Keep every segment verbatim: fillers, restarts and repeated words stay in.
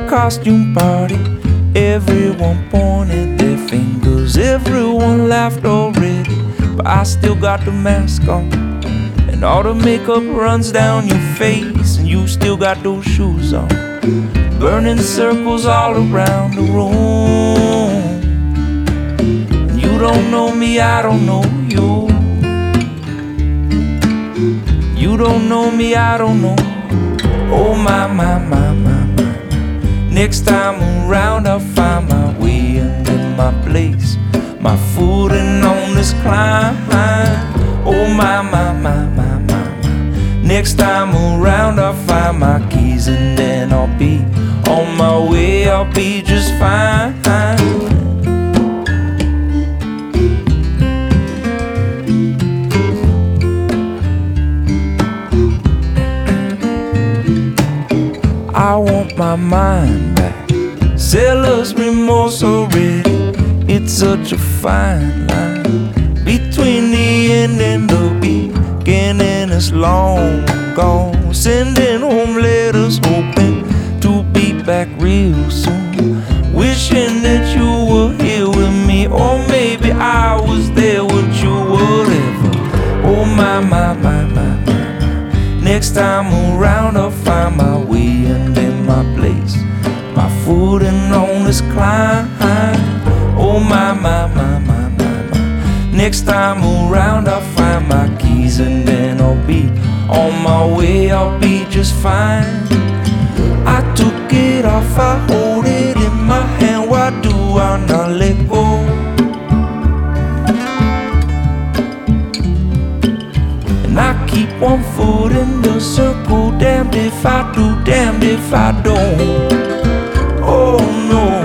costume party. Everyone pointed their fingers, everyone laughed already. But I still got the mask on, and all the makeup runs down your face, and you still got those shoes on, burning circles all around the room. You don't know me, I don't know you. You don't know me, I don't know. Oh my, my, my, my, my. Next time around I'll find my way into my place, my footing on this climb. Oh my, my, my, my, my. Next time around I'll find my keys, and then I'll be on my way, I'll be just fine. I want my mind back, seller's remorse already. It's such a fine line between the end and the beginning. It's long gone, sending home letters, hoping to be back real soon, wishing that you were here with me, or maybe I was there with you, whatever. Oh my, my, my, my, my. Next time around I'll find my way and in my place, my footing on this climb. Oh my, my, my, my, my, my. Next time around I'll find my keys, and then I'll be on my way, I'll be just fine. I took it off, I hold it in my hand, why do I not let go? And I keep one foot in the circle, damned if I do, damned if I don't. Oh no.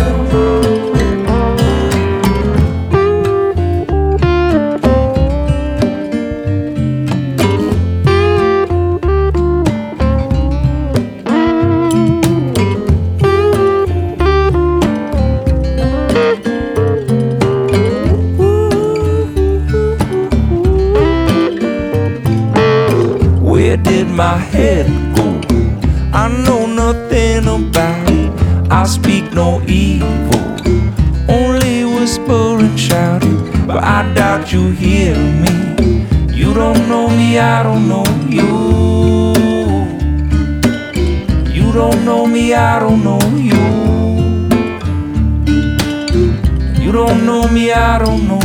Where did my head go? I know nothing about it, I speak no evil, only whisper and shout it, but I doubt you hear me. You don't know me, I don't know you. You don't know me, I don't know you. You don't know me, I don't know